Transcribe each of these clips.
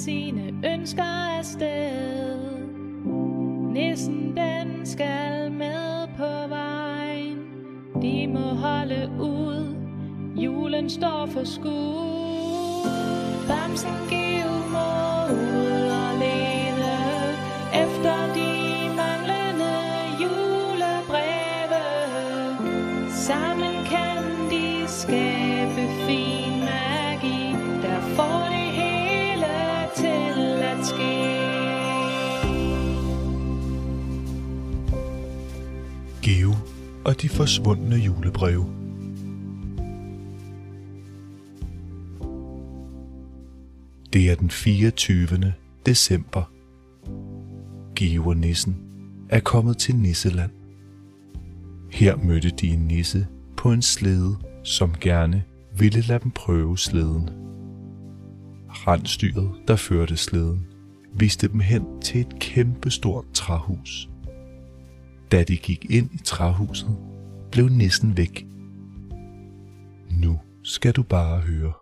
sine ønsker afsted. Nissen den skal med på vejen. De må holde ud, julen står for skud. Bamsen Geo må ud og lede efter de manglende julebreve. Sammen kan de skabe fin magi, der får det hele til at ske. Geo og de forsvundne julebreve. Det er den 24. december. Geo og nissen er kommet til Nisseland. Her mødte de en nisse på en slæde, som gerne ville lade dem prøve slæden. Rensdyret, der førte slæden, viste dem hen til et kæmpestort træhus. Da de gik ind i træhuset, blev nissen væk. Nu skal du bare høre.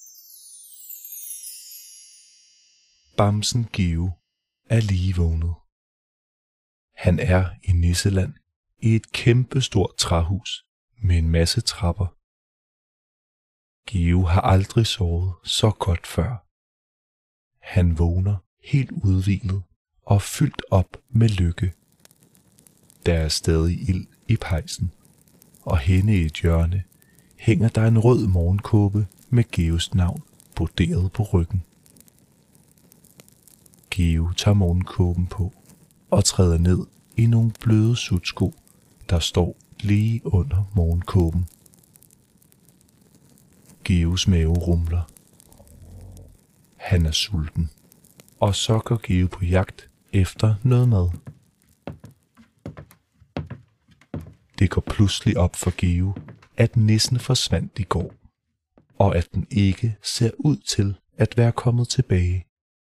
Bamsen Geo er lige vågnet. Han er i Nisseland i et kæmpestort træhus med en masse trapper. Geo har aldrig sovet så godt før. Han vågner helt udhvilet og fyldt op med lykke. Der er stadig ild i pejsen, og henne i et hjørne hænger der en rød morgenkåbe med Geos navn broderet på ryggen. Geo tager morgenkåben på og træder ned i nogle bløde sutsko, der står lige under morgenkåben. Geos mave rumler. Han er sulten, og så går Geo på jagt efter noget mad. Det går pludselig op for Geo, at nissen forsvandt i går, og at den ikke ser ud til at være kommet tilbage.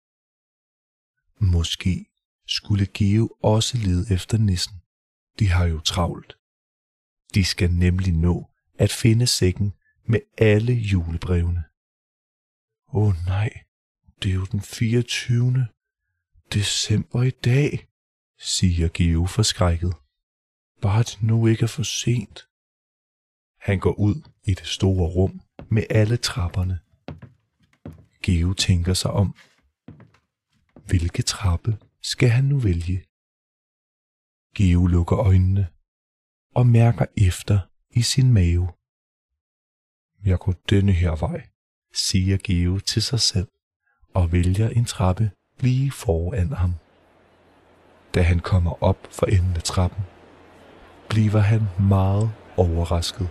Måske skulle Geo også lede efter nissen. De har jo travlt. De skal nemlig nå at finde sækken med alle julebrevene. Nej, det er jo den 24. december i dag, siger Geo forskrækket. Bare det nu ikke er for sent. Han går ud i det store rum med alle trapperne. Geo tænker sig om. Hvilke trappe skal han nu vælge? Geo lukker øjnene og mærker efter i sin mave. Jeg går denne her vej, siger Geo til sig selv og vælger en trappe lige foran ham. Da han kommer op for enden af trappen, bliver han meget overrasket.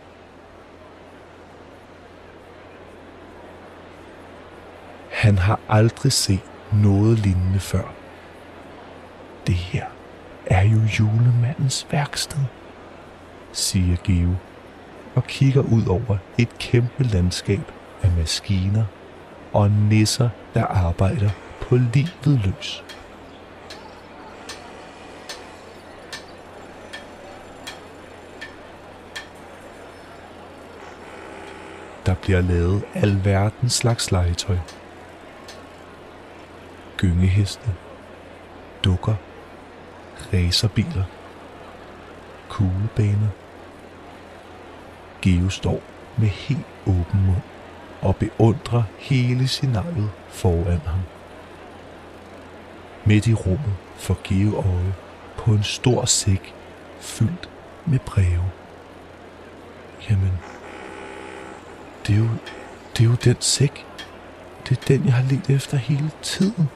Han har aldrig set noget lignende før. Det her er jo julemandens værksted, siger Geo og kigger ud over et kæmpe landskab af maskiner og nisser, der arbejder på livet løs. Der bliver lavet alverdens slags legetøj. Gyngeheste, dukker, racerbiler, kuglebaner. Geo står med helt åben mund og beundrer hele scenariet foran ham. Midt i rummet får Geo øje på en stor sæk fyldt med breve. Jamen, det er jo den sæk. Det er den, jeg har ledt efter hele tiden,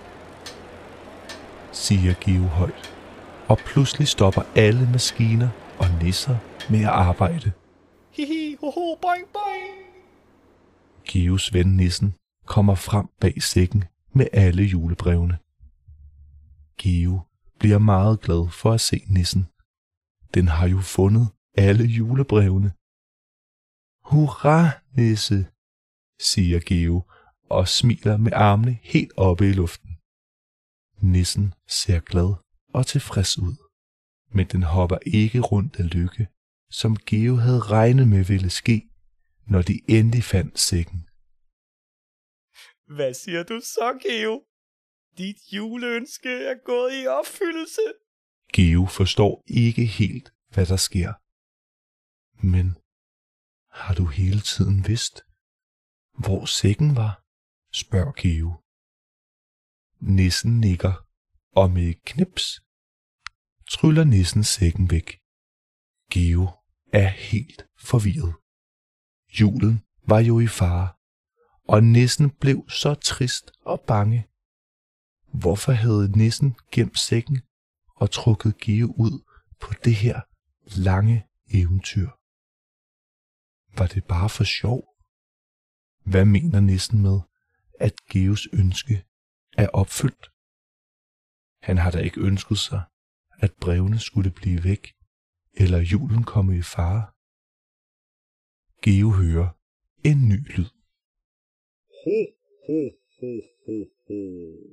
siger Geo højt, og pludselig stopper alle maskiner og nisser med at arbejde. Hihi, hoho, boing, boing. Geos ven nissen kommer frem bag sækken med alle julebrevene. Geo bliver meget glad for at se nissen. Den har jo fundet alle julebrevene. Hurra, nisse, siger Geo og smiler med armene helt oppe i luften. Nissen ser glad og tilfreds ud, men den hopper ikke rundt af lykke, som Geo havde regnet med ville ske, når de endelig fandt sækken. Hvad siger du så, Geo? Dit juleønske er gået i opfyldelse. Geo forstår ikke helt, hvad der sker. Men har du hele tiden vidst, hvor sækken var? Spørger Geo. Nissen nikker, og med et knips tryller nissen sækken væk. Geo er helt forvirret. Julen var jo i fare, og nissen blev så trist og bange. Hvorfor havde nissen gemt sækken og trukket Geo ud på det her lange eventyr? Var det bare for sjov? Hvad mener nissen med, at Geos ønske er opfyldt? Han har da ikke ønsket sig, at brevene skulle blive væk, eller julen komme i fare. Geo hører en ny lyd. Ho, ho, ho, ho, ho.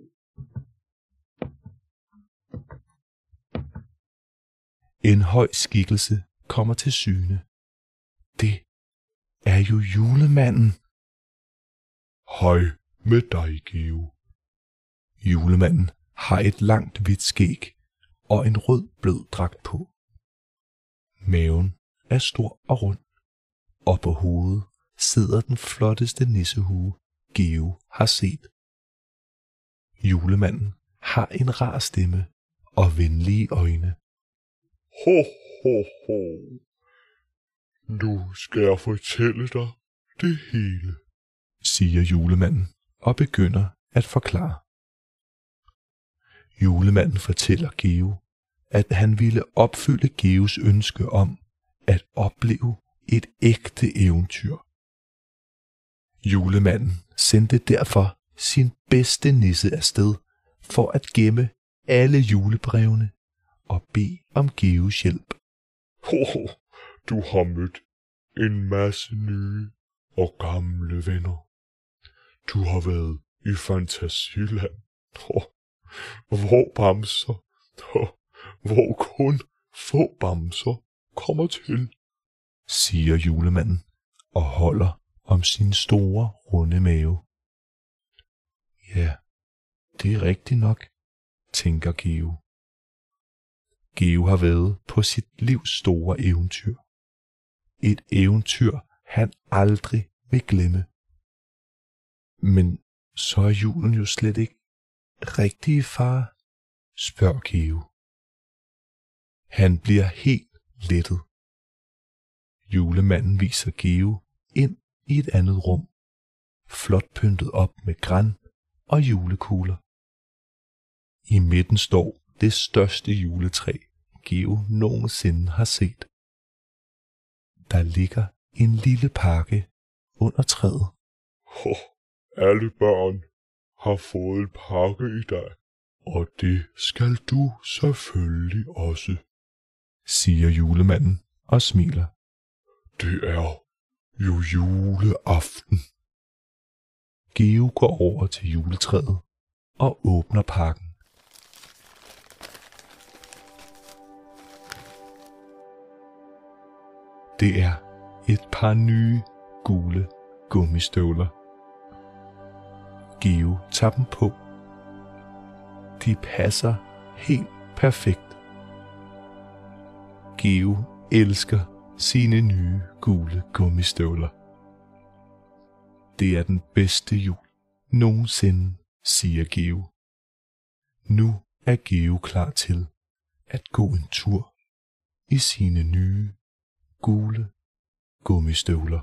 En høj skikkelse kommer til syne. Det er jo julemanden. Hej med dig, Geo. Julemanden har et langt hvidt skæg og en rød blød dragt på. Maven er stor og rund, og på hovedet sidder den flotteste nissehue, Geo har set. Julemanden har en rar stemme og venlige øjne. Ho, ho, ho. Nu skal jeg fortælle dig det hele, siger julemanden og begynder at forklare. Julemanden fortæller Geo, at han ville opfylde Geos ønske om at opleve et ægte eventyr. Julemanden sendte derfor sin bedste nisse afsted for at gemme alle julebrevene og bede om Geos hjælp. Ho, du har mødt en masse nye og gamle venner. Du har været i Fantasiland, hvor bamser, hvor kun få bamser kommer til, siger julemanden og holder om sin store, runde mave. Ja, det er rigtigt nok, tænker Geo. Geo har været på sit livs store eventyr. Et eventyr, han aldrig vil glemme. Men så er julen jo slet ikke rigtig, far, spørger Geo. Han bliver helt lettet. Julemanden viser Geo ind i et andet rum, flot pyntet op med gran og julekugler. I midten står det største juletræ, Geo nogensinde har set. Der ligger en lille pakke under træet. Alle børn har fået en pakke i dag, og det skal du selvfølgelig også, siger julemanden og smiler. Det er jo juleaften. Geo går over til juletræet og åbner pakken. Det er et par nye gule gummistøvler. Geo tager dem på. De passer helt perfekt. Geo elsker sine nye gule gummistøvler. Det er den bedste jul nogensinde, siger Geo. Nu er Geo klar til at gå en tur i sine nye gule gummistøvler.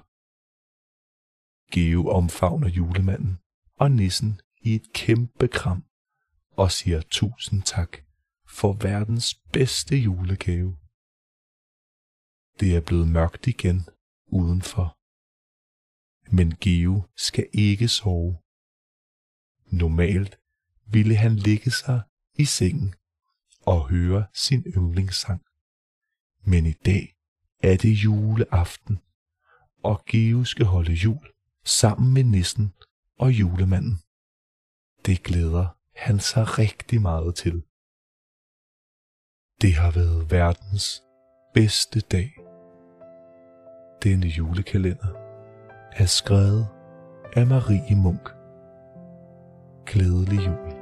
Geo omfavner julemanden og nissen i et kæmpe kram og siger 1000 tak for verdens bedste julegave. Det er blevet mørkt igen udenfor. Men Geo skal ikke sove. Normalt ville han ligge sig i sengen og høre sin yndlingssang. Men i dag er det juleaften, og Geo skal holde jul sammen med nissen og julemanden. Det glæder han sig rigtig meget til. Det har været verdens bedste dag. Denne julekalender er skrevet af Marie Munk. Glædelig jul.